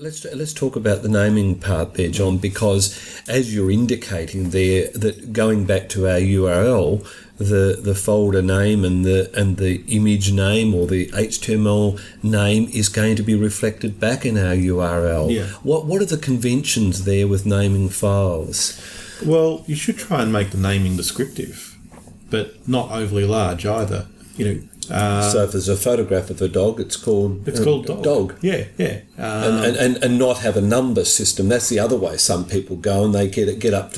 Let's talk about the naming part there, John, because as you're indicating there, that going back to our URL, the folder name and the image name or the HTML name is going to be reflected back in our URL. Yeah. What are the conventions there with naming files? Well, you should try and make the naming descriptive, but not overly large either. So if there's a photograph of a dog, it's called dog. Yeah. And not have a number system. That's the other way some people go, and they get up to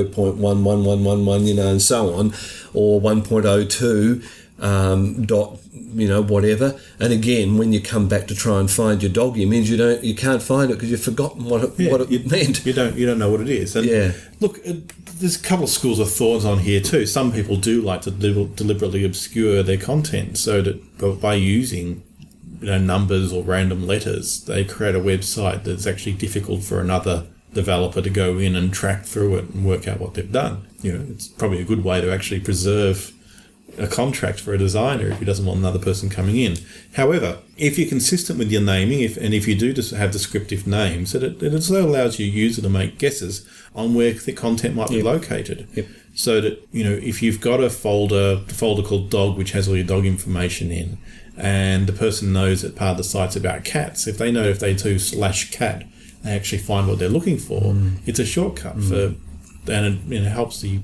0.11111, and so on, or 1.02 dot, whatever. And again, when you come back to try and find your dog image, you can't find it because you've forgotten what it meant. You don't know what it is. And look, there's a couple of schools of thoughts on here too. Some people do like to deliberately obscure their content so that by using numbers or random letters, they create a website that's actually difficult for another developer to go in and track through it and work out what they've done. It's probably a good way to actually preserve a contract for a designer if he doesn't want another person coming in. However, if you're consistent with your naming, if you do just have descriptive names, it also allows your user to make guesses on where the content might be located. Yep. So that, if you've got a folder called dog, which has all your dog information in, and the person knows that part of the site's about cats, if they know if they do /cat, they actually find what they're looking for. It's a shortcut and it helps the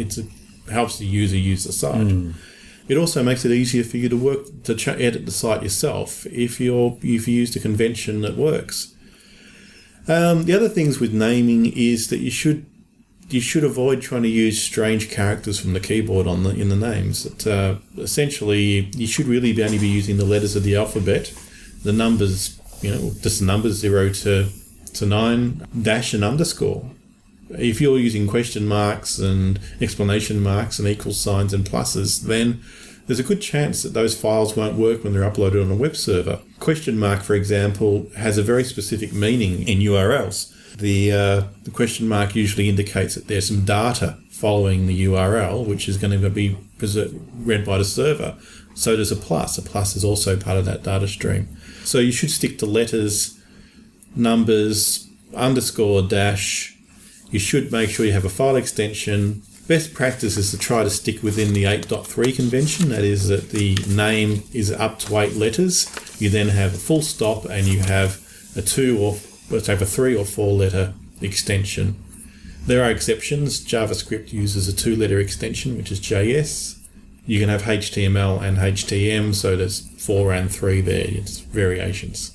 user use the site. It also makes it easier for you to edit the site yourself if you used a convention that works. The other things with naming is that you should avoid trying to use strange characters from the keyboard in the names. That essentially you should really only be using the letters of the alphabet, the numbers, just the numbers 0 to 9 dash and underscore. If you're using question marks and exclamation marks and equal signs and pluses, then there's a good chance that those files won't work when they're uploaded on a web server. Question mark, for example, has a very specific meaning in URLs. The question mark usually indicates that there's some data following the URL, which is going to be read by the server. So does a plus. A plus is also part of that data stream. So you should stick to letters, numbers, underscore, dash. You should make sure you have a file extension. Best practice is to try to stick within the 8.3 convention. That is that the name is up to 8 letters. You then have a full stop and you have a 3 or 4 letter extension. There are exceptions. JavaScript uses a 2-letter extension, which is JS. You can have HTML and HTM, so there's 4 and 3 there. It's variations.